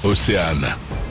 Océane,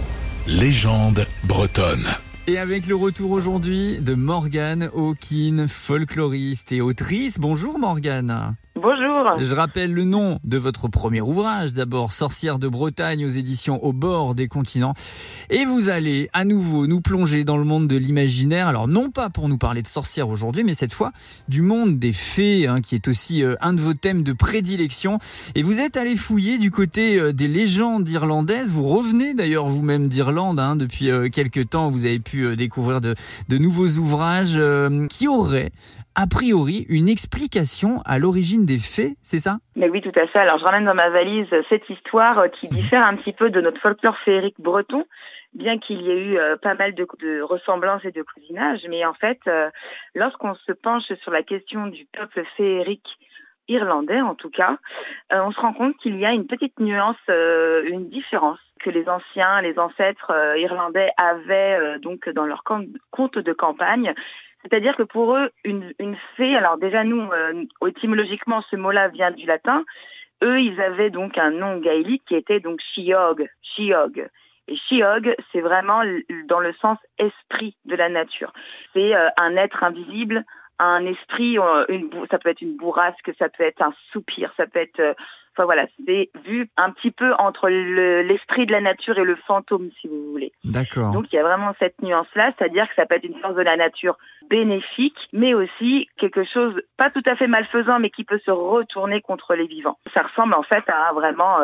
légende bretonne. Et avec le retour aujourd'hui de Morgane Hawkin, folkloriste et autrice. Bonjour Morgane. Bonjour. Je rappelle le nom de votre premier ouvrage, d'abord Sorcières de Bretagne aux éditions Au bord des continents. Et vous allez à nouveau nous plonger dans le monde de l'imaginaire. Alors non pas pour nous parler de sorcières aujourd'hui, mais cette fois du monde des fées, qui est aussi un de vos thèmes de prédilection. Et vous êtes allé fouiller du côté des légendes irlandaises. Vous revenez d'ailleurs vous-même d'Irlande depuis quelques temps. Vous avez pu découvrir de nouveaux ouvrages qui auraient a priori une explication à l'origine des fées, c'est ça ? Mais oui, tout à fait. Alors je ramène dans ma valise cette histoire qui diffère un petit peu de notre folklore féerique breton, bien qu'il y ait eu pas mal de ressemblances et de cousinage. Mais en fait, lorsqu'on se penche sur la question du peuple féerique irlandais, en tout cas, on se rend compte qu'il y a une petite nuance, une différence que les ancêtres irlandais avaient donc dans leur conte de campagne. C'est-à-dire que pour eux, une fée, alors déjà nous, étymologiquement, ce mot-là vient du latin. Eux, ils avaient donc un nom gaélique qui était donc Sheog. Et Sheog, c'est vraiment dans le sens esprit de la nature. C'est un être invisible, un esprit, ça peut être une bourrasque, ça peut être un soupir, ça peut être... Enfin voilà, c'est vu un petit peu entre l'esprit de la nature et le fantôme, si vous voulez. D'accord. Donc il y a vraiment cette nuance-là, c'est-à-dire que ça peut être une force de la nature bénéfique, mais aussi quelque chose pas tout à fait malfaisant, mais qui peut se retourner contre les vivants. Ça ressemble en fait à vraiment,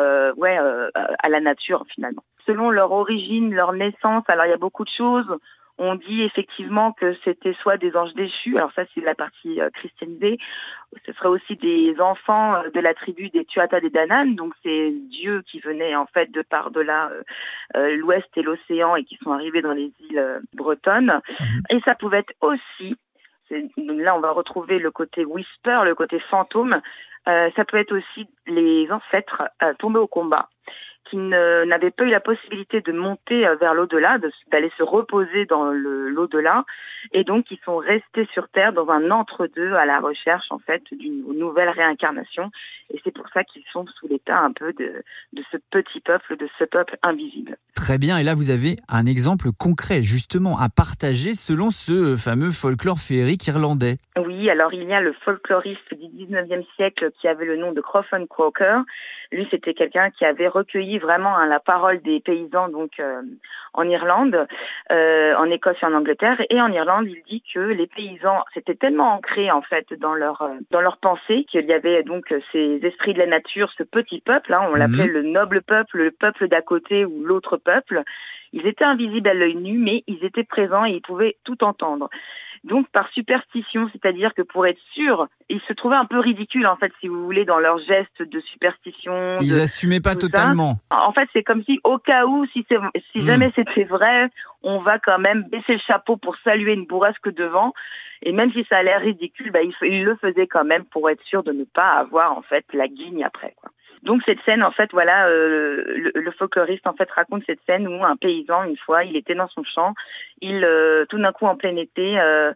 à la nature finalement. Selon leur origine, leur naissance, alors il y a beaucoup de choses. On dit effectivement que c'était soit des anges déchus, alors ça c'est la partie christianisée, ce serait aussi des enfants de la tribu des Tuatha Dé Danann, donc c'est Dieu qui venait en fait de par-delà l'ouest et l'océan et qui sont arrivés dans les îles bretonnes. Et ça pouvait être aussi, là on va retrouver le côté whisper, le côté fantôme, ça peut être aussi les ancêtres tombés au combat, qui n'avaient pas eu la possibilité de monter vers l'au-delà, d'aller se reposer dans l'au-delà, et donc ils sont restés sur Terre dans un entre-deux à la recherche en fait d'une nouvelle réincarnation, et c'est pour ça qu'ils sont sous l'état un peu de ce petit peuple, de ce peuple invisible. Très bien, et là vous avez un exemple concret justement à partager selon ce fameux folklore féerique irlandais. Oui, alors il y a le folkloriste du 19e siècle qui avait le nom de Crofton Croker. Lui, c'était quelqu'un qui avait recueilli vraiment la parole des paysans donc en Irlande, en Écosse et en Angleterre. Et en Irlande, il dit que les paysans, c'était tellement ancré en fait dans leur pensée qu'il y avait donc ces esprits de la nature, ce petit peuple, on l'appelait le noble peuple, le peuple d'à côté ou l'autre peuple. Ils étaient invisibles à l'œil nu, mais ils étaient présents et ils pouvaient tout entendre. Donc par superstition, c'est-à-dire que pour être sûr, ils se trouvaient un peu ridicules en fait, si vous voulez, dans leurs gestes de superstition. Ils assumaient pas totalement. En fait, c'est comme si au cas où, si jamais c'était vrai, on va quand même baisser le chapeau pour saluer une bourrasque devant. Et même si ça a l'air ridicule, ils le faisaient quand même pour être sûr de ne pas avoir en fait la guigne après, quoi. Donc cette scène, en fait, voilà, le folkloriste en fait raconte cette scène où un paysan, une fois, il était dans son champ, tout d'un coup en plein été,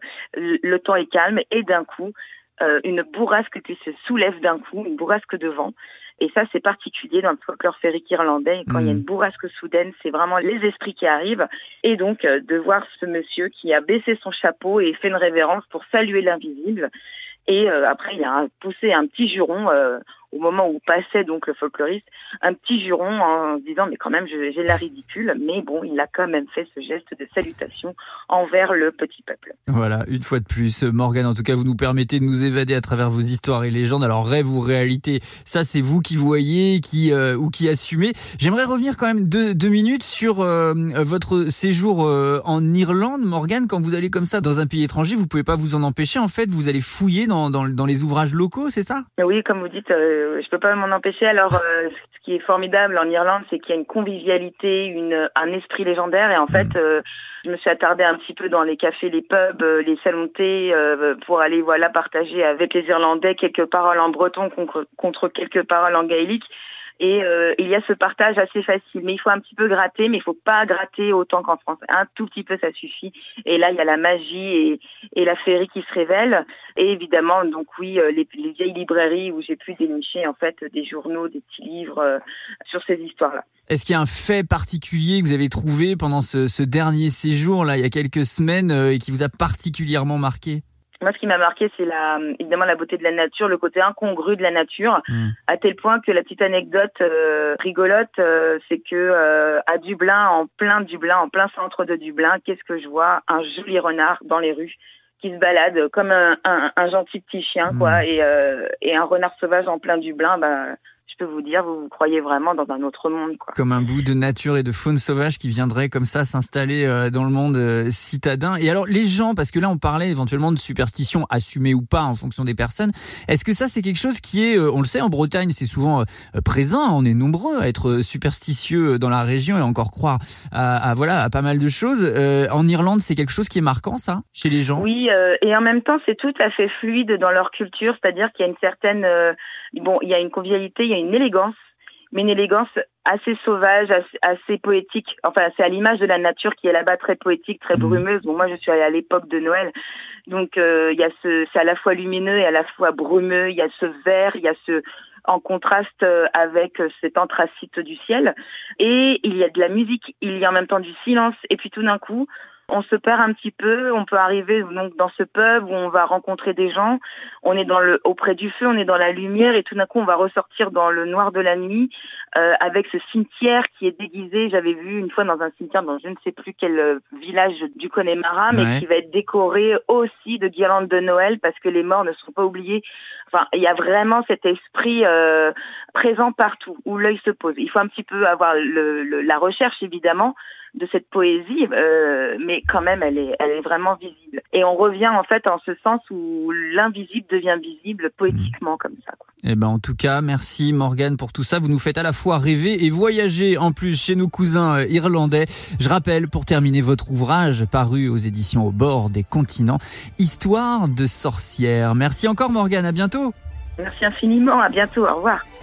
le temps est calme et d'un coup, une bourrasque qui se soulève d'un coup, une bourrasque de vent. Et ça, c'est particulier dans le folklore féerique irlandais. Quand il y a une bourrasque soudaine, c'est vraiment les esprits qui arrivent. Et donc, de voir ce monsieur qui a baissé son chapeau et fait une révérence pour saluer l'invisible. Et après, il a poussé un petit juron au moment où passait donc le folkloriste, un petit juron en se disant mais quand même j'ai l'air ridicule, mais bon, il a quand même fait ce geste de salutation envers le petit peuple. Voilà, une fois de plus, Morgane, en tout cas, vous nous permettez de nous évader à travers vos histoires et légendes. Alors rêve ou réalité, ça c'est vous qui voyez, ou qui assumez. J'aimerais revenir quand même deux minutes sur votre séjour en Irlande, Morgane. Quand vous allez comme ça dans un pays étranger, vous pouvez pas vous en empêcher. En fait, vous allez fouiller dans les ouvrages locaux, c'est ça ? Oui, comme vous dites, je peux pas m'en empêcher. Alors, ce qui est formidable en Irlande, c'est qu'il y a une convivialité, un esprit légendaire. Et en fait, je me suis attardée un petit peu dans les cafés, les pubs, les salons de thé, pour aller partager avec les Irlandais quelques paroles en breton contre quelques paroles en gaélique. Et il y a ce partage assez facile. Mais il faut un petit peu gratter, mais il faut pas gratter autant qu'en France. Un tout petit peu, ça suffit. Et là, il y a la magie et la féerie qui se révèle. Et évidemment, donc oui, les vieilles librairies où j'ai pu dénicher en fait des journaux, des petits livres sur ces histoires-là. Est-ce qu'il y a un fait particulier que vous avez trouvé pendant ce dernier séjour, là, il y a quelques semaines, et qui vous a particulièrement marqué ? Moi, ce qui m'a marqué, c'est évidemment la beauté de la nature, le côté incongru de la nature, à tel point que la petite anecdote rigolote, c'est que à Dublin, en plein centre de Dublin, qu'est-ce que je vois ? Un joli renard dans les rues qui se balade comme un gentil petit chien, quoi, et un renard sauvage en plein Dublin, je peux vous dire, vous vous croyez vraiment dans un autre monde, quoi. Comme un bout de nature et de faune sauvage qui viendrait comme ça s'installer dans le monde citadin. Et alors les gens, parce que là on parlait éventuellement de superstitions assumées ou pas en fonction des personnes, est-ce que ça c'est quelque chose qui est, on le sait en Bretagne c'est souvent présent, on est nombreux à être superstitieux dans la région et encore croire à pas mal de choses. En Irlande c'est quelque chose qui est marquant ça, chez les gens ? Oui, et en même temps c'est tout à fait fluide dans leur culture, c'est-à-dire qu'il y a une certaine... il y a une convivialité, il y a une élégance, mais une élégance assez sauvage, assez poétique. Enfin, c'est à l'image de la nature qui est là-bas très poétique, très brumeuse. Bon, moi, je suis allée à l'époque de Noël, donc il y a c'est à la fois lumineux et à la fois brumeux. Il y a ce vert, il y a en contraste avec cet anthracite du ciel, et il y a de la musique, il y a en même temps du silence, et puis tout d'un coup, on se perd un petit peu, on peut arriver donc dans ce pub où on va rencontrer des gens, on est auprès du feu, on est dans la lumière et tout d'un coup on va ressortir dans le noir de la nuit avec ce cimetière qui est déguisé. J'avais vu une fois dans un cimetière dans je ne sais plus quel village du Connemara, mais qui va être décoré aussi de guirlandes de Noël parce que les morts ne sont pas oubliés. Enfin, il y a vraiment cet esprit présent partout où l'œil se pose. Il faut un petit peu avoir la recherche évidemment de cette poésie, mais quand même elle est vraiment visible. Et on revient en fait en ce sens où l'invisible devient visible poétiquement comme ça, quoi. Eh ben en tout cas, merci Morgane pour tout ça. Vous nous faites à la fois rêver et voyager en plus chez nos cousins irlandais. Je rappelle pour terminer votre ouvrage paru aux éditions Au bord des continents, Histoire de sorcières. Merci encore Morgane, à bientôt. Merci infiniment, à bientôt, au revoir.